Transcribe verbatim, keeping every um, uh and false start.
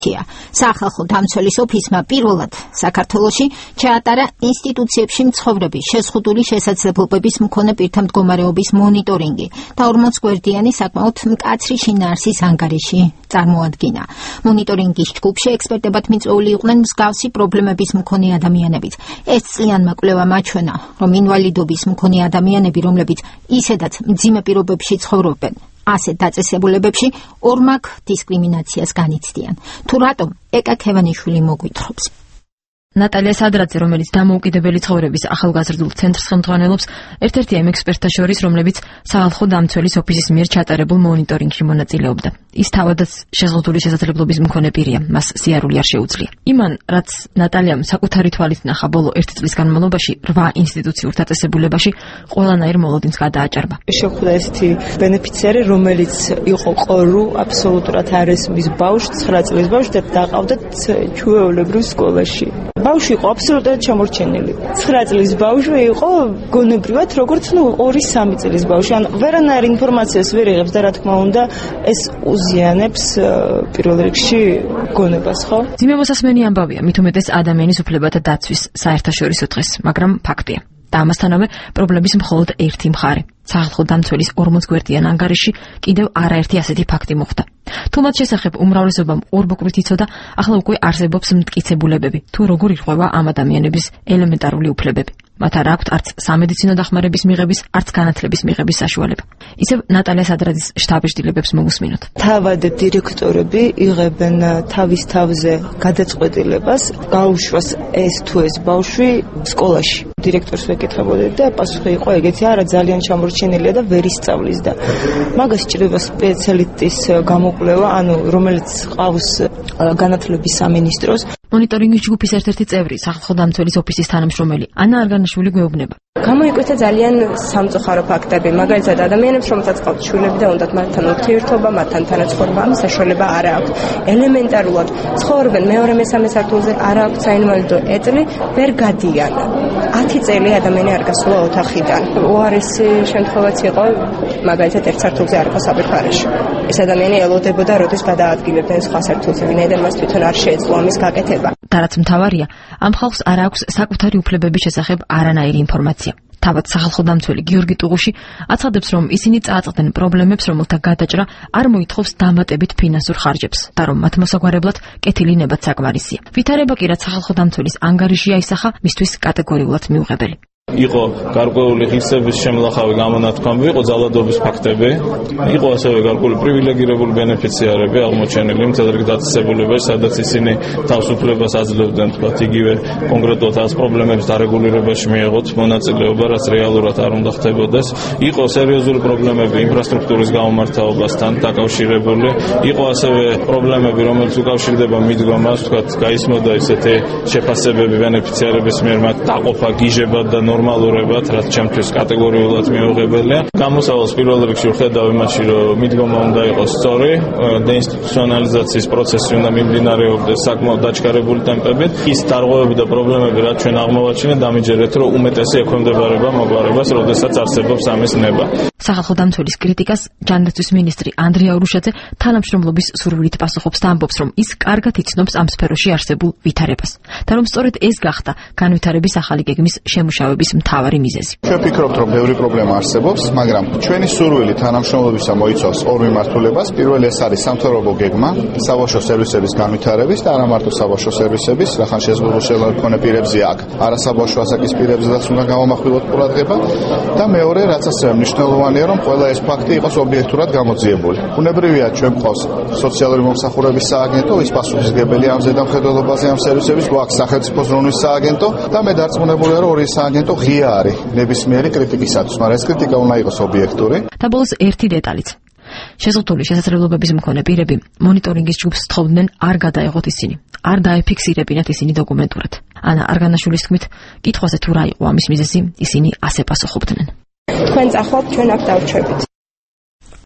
სახალხო დამცველის ოფისმა პირველად საქართველოში ჩაატარა ინსტიტუციებში მცხოვრების შეზღუდული შესაძლებლობების მქონე პირთა მდგომარეობის მონიტორინგი და ორმოც გვერდიანი საკმაოდ მკაცრი შინაარსის ანგარიში წარმოადგინა. მონიტორინგის ჯგუფში ექსპერტებად მიწვეული იყვნენ მსგავსი პრობლემების მქონე ადამიანებიც. ეს წლიანმა კვლევამ აჩვენა, რომ ინვალიდობის მქონე ადამიანები, რომლებიც ისედაც მძიმე პირობებში ცხოვრობენ, ასეთ დაწესებულებებში ორმაგ დისკრიმინაციას განიცდიან. თუ რატომ ეკა ქევანიშვილი მოგვითხრობს. ნატალია სადრაძე, რომელიც დამოუკიდებელი ცხოვრების ახალგაზრდულ ცენტრს ხელმძღვანელობს, ერთ-ერთი ამ ექსპერტთა შორის, რომლებიც სახალხო დამცველის ოფისის მიერ ჩატარებულ მონიტორინგში მონაწილეობდა. ის თავადაც შეზღუდული შესაძლებლობის მქონე პირია, მას სიარული არ შეუძლია. იმან, რაც ნატალიამ საკუთარი თვალით ნახა ბოლო ერთი წლის განმავლობაში რვა ინსტიტუციურ დაწესებულებაში ყველანაირ მოლოდინს გადააჭარბა. შეხვდა ესეთი ბენეფიციარი, რომელიც იყო ყორო, აბსოლუტურად არესმის ბავშვი, ცხრა წლის ბავშვი და დაყავდათ ჩვეულებრივ სკოლაში. ბავშვი იყო აბსოლუტურად ჩამორჩენილი. ცხრა წლის ბავშვი იყო გონებრივად როგორც ნუ ორი სამი წლის ბავშვი. ან ვერანაირ ინფორმაციას ვერ იღებს და რა თქმა უნდა ეს უზიანებს პირველ რიგში გონებას, ხო? ძიმე მოსასმენი ამბავია, მით უმეტეს ადამიანის უფლებათა დაცვის საერთაშორისო დღეს, მაგრამ ფაქტია. და ამასთანავე პრობლემის მხოლოდ ერთი მხარე. სახალხო დამცველის ორმოც გვერდიან ანგარიში კიდევ არაერთი ასეთი ფაქტი მოხდა. თუ მათ შესახებ უმრავლესობამ ორბოკლით იცოდა, ახლა უკვე არსებობს მტკიცებულებები, თუ როგორ ირღვევა ამ ადამიანების ელემენტარული უფლებები. მათ არ აქვთ არც სამედიცინო დახმარების მიღების, არც განათლების მიღების საშუალება. ისევ ნატალია სადრაძის შთაბეჭდილებებს მოგუსმინოთ. თავად დირექტორები იღებენ თავის თავზე გადაწყვეტილებას, გაუშვას ეს თუ ეს ბავშვი სკოლაში. დირექტორს ვეკითხებოდი და პასუხი იყო ეგეთი, არა ძალიან ჩამორჩენილია და ვერ ისწავლის და მაგას სჭირდება სპეციალისტის გამოკვლევა, ანუ რომელიც ყავს განათლების სამინისტროს. მონიტორინგის ჯგუფის ერთ-ერთი წევრი, სახალხო დამცველის ოფისის თანამშრომელი ანა არგანაშვილი გვეუბნება. გამოიკვეთა ძალიან სამწუხარო ფაქტები, მაგალითად ადამიანებს, რომელთაც ყავთ შვილები და უნდათ მათთან ურთიერთობა, მათთან თანაცხოვრება, ამის საშუალება არ აქვთ. ელემენტარულად ცხოვრობენ მეორე მესამე სართულზე, არ აქვთ საინვალიდო ეტლი, ვერ გადიან. ათი წელი ადამიანი არ გასულა ოთახიდან. უარესი შემთხვევაც იყო, მაგალითად ერთ სართულზე არ იყო საბერფარეში. ეს ადამიანი ელოდებოდა, როდის გადაადგილებდნენ სხვა სართულზე, ვინაიდან მას თვითონ არ შეეძლო ამის გაკეთება. და რაც მთავარია, ამ ხალხს არ აქვს საკუთარი უფლებების შესახებ არანაირი ინფორმაცია. თავად სახალხო დამცველი გიორგი ტუღუში აცხადებს, რომ ისინი წააწყდნენ პრობლემებს, რომელთა გადაჭრა არ მოითხოვს დამატებით ფინანსურ ხარჯებს და რომ მათ მოსაგვარებლად კეთილი ნებაც საკმარისია. ვითარება კი რაც სახალხო დამცველის ანგარიში აისახა, მისთვის კატეგორიულად მიუღებელი. იყო გარკვეული ღირსების შემლახავი გამონათქვამი, იყო ძალადობის ფაქტები, იყო ასევე გარკვეული პრივილეგირებული ბენეფიციარები აღმოჩენილი მთელ რიგ დაწესებულებაში, სადაც ისინი თავისუფლებას აძლევდნენ, თქვათ, იგივე კონკრეტულად ამ პრობლემების დარეგულირებაში მიეღოთ მონაწილეობა, რაც რეალურად არ უნდა ხდებოდეს. იყო სერიოზული პრობლემები ინფრასტრუქტურის გამომართაობასთან დაკავშირებული, იყო ასევე პრობლემები, რომელიც უკავშირდება მიდგომას, თქვათ, გაისმოდა ისეთი შეფასებები ბენეფიციარების მიერ მათ დაყოფა გიჟებად და ნორმალურებად, რაც ჩემთვის კატეგორიულად მიუღებელია. გამოსავალს პირველ რიგში ვხედავ იმაში, რომ მიდგომა უნდა იყოს სწორი, დეინსტიტუციონალიზაციის პროცესი უნდა მიმდინარეობდეს საკმაოდ დაჩქარებული ტემპებით. ის დარღვევები და პრობლემები, რაც ჩვენ აღმოვაჩინეთ, დამიჯერეთ, რომ უმეტესი ექვემდებარება მოგვარებას, როდესაც არსებობს ამის ნება. სახალხო დამცველის კრიტიკას ჯანდაცვის მინისტრი ანდრია ურუშაძე თანამშრომლობის სურვილით პასუხობს და ამბობს, რომ ის კარგად იცნობს ამ სფეროში არსებულ ვითარებას და რომ სწორედ ეს გახდა განვითარების ახალი გეგმის შემუშავების მთავარი მიზეზი. ჩვენ ვფიქრობთ, რომ ბევრი პრობლემა არსებობს, მაგრამ ჩვენი სურვილი თანამშრომლობისა მოიცავს ორ მიმართულებას. პირველი ეს არის სამთავრობო გეგმა, საბავშვო სერვისების განვითარების და არა მარტო საბავშვო სერვისების, რახან შეზღუდული შესაძლებლობები მქონე პირებზე აქ არასაბავშვო ასაკის პირებზეც უნდა გამომახვილოთ ყურადღება და მეორე, რაც ასევე მნიშვნელოვანია, რომ ყველა ეს ფაქტი იყოს ობიექტურად გამოძიებული. ბუნებრივია, ჩვენ გვყავს სოციალური მომსახურების სააგენტო, ის პასუხისმგებელი ამ ზედამხედველობაზე ამ სერვისების, გვაქვს სახელმწიფო ზრუნვის სააგენტო და მე დარწმუნებულია, რომ ორი სააგენტო ღია არის ნებისმიერი კრიტიკისათვის, მაგრამ ეს კრიტიკა უნდა იყოს ობიექტური. და ბოლოს ერთი დეტალიც. შეზღუდული შესაძლებლობების მქონე პირები მონიტორინგის ჯგუფს თხოვდნენ არ გადაეღოთ ისინი, არ დაეფიქსირებინათ ისინი დოკუმენტურად. ანა არგანაშვილის თქმით, კითხვაზე თუ რა იყო ამის მიზეზი, ისინი ასე პასუხობდნენ. თქვენ წახვალთ, ჩვენ აქ დავრჩებით.